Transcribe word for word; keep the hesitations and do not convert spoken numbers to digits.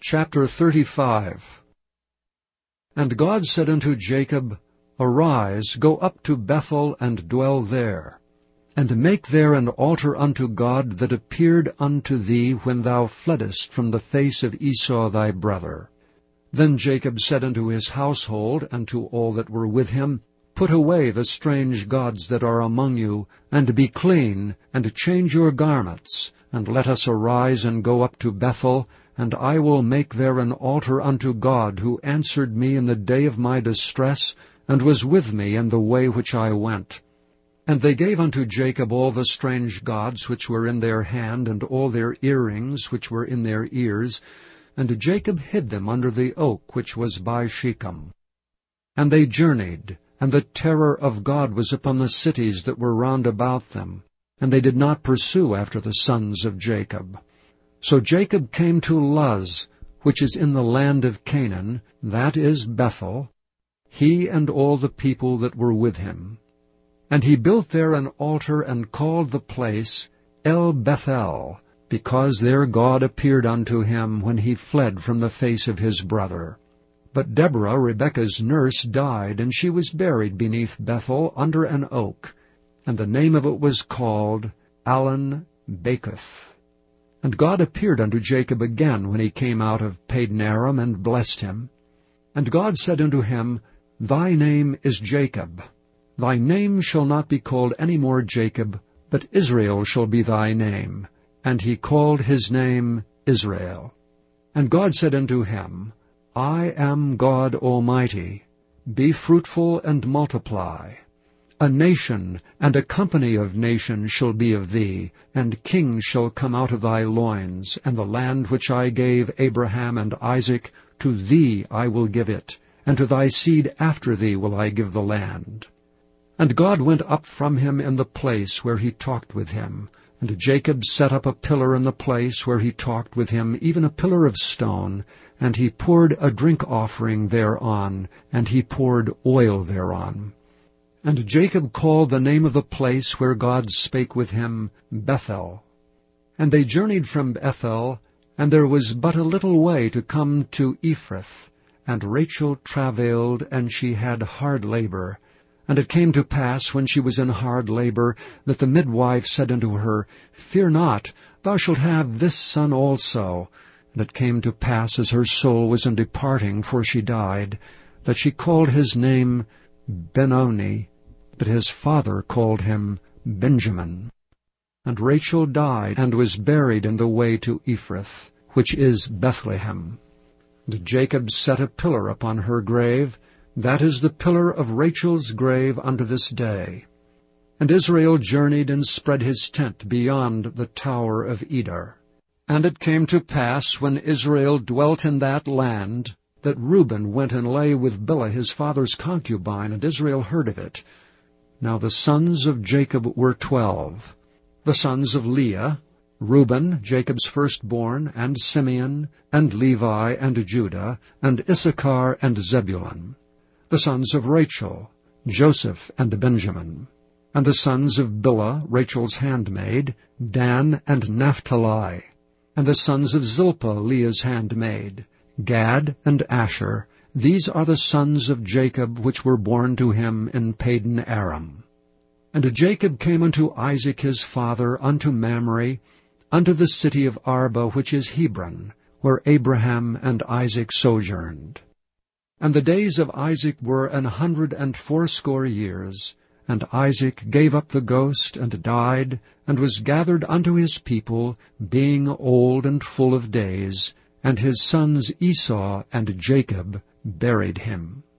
Chapter thirty-five. And God said unto Jacob, Arise, go up to Bethel, and dwell there, and make there an altar unto God that appeared unto thee when thou fleddest from the face of Esau thy brother. Then Jacob said unto his household, and to all that were with him, Put away the strange gods that are among you, and be clean, and change your garments, and let us arise and go up to Bethel, and I will make there an altar unto God, who answered me in the day of my distress, and was with me in the way which I went. And they gave unto Jacob all the strange gods which were in their hand, and all their earrings which were in their ears, and Jacob hid them under the oak which was by Shechem. And they journeyed, and the terror of God was upon the cities that were round about them, and they did not pursue after the sons of Jacob. So Jacob came to Luz, which is in the land of Canaan, that is Bethel, he and all the people that were with him. And he built there an altar, and called the place El Bethel, because there God appeared unto him when he fled from the face of his brother. But Deborah, Rebekah's nurse, died, and she was buried beneath Bethel under an oak, and the name of it was called Allon Bacuth. And God appeared unto Jacob again when he came out of Padan-aram, and blessed him. And God said unto him, Thy name is Jacob. Thy name shall not be called any more Jacob, but Israel shall be thy name. And he called his name Israel. And God said unto him, I am God Almighty. Be fruitful and multiply. A nation and a company of nations shall be of thee, and kings shall come out of thy loins, and the land which I gave Abraham and Isaac, to thee I will give it, and to thy seed after thee will I give the land. And God went up from him in the place where he talked with him, and Jacob set up a pillar in the place where he talked with him, even a pillar of stone, and he poured a drink offering thereon, and he poured oil thereon. And Jacob called the name of the place where God spake with him Bethel. And they journeyed from Bethel, and there was but a little way to come to Ephrath. And Rachel travailed, and she had hard labor. And it came to pass, when she was in hard labor, that the midwife said unto her, Fear not, thou shalt have this son also. And it came to pass, as her soul was in departing, for she died, that she called his name Benoni, but his father called him Benjamin. And Rachel died, and was buried in the way to Ephrath, which is Bethlehem. And Jacob set a pillar upon her grave. That is the pillar of Rachel's grave unto this day. And Israel journeyed, and spread his tent beyond the tower of Eder. And it came to pass, when Israel dwelt in that land, that Reuben went and lay with Bilhah his father's concubine, and Israel heard of it. Now the sons of Jacob were twelve. The sons of Leah, Reuben, Jacob's firstborn, and Simeon, and Levi, and Judah, and Issachar, and Zebulun. The sons of Rachel, Joseph, and Benjamin. And the sons of Bilhah, Rachel's handmaid, Dan, and Naphtali. And the sons of Zilpah, Leah's handmaid, Gad, and Asher. These are the sons of Jacob, which were born to him in Padan-aram. And Jacob came unto Isaac his father, unto Mamre, unto the city of Arba, which is Hebron, where Abraham and Isaac sojourned. And the days of Isaac were an hundred and fourscore years. And Isaac gave up the ghost, and died, and was gathered unto his people, being old and full of days. And his sons Esau and Jacob buried him.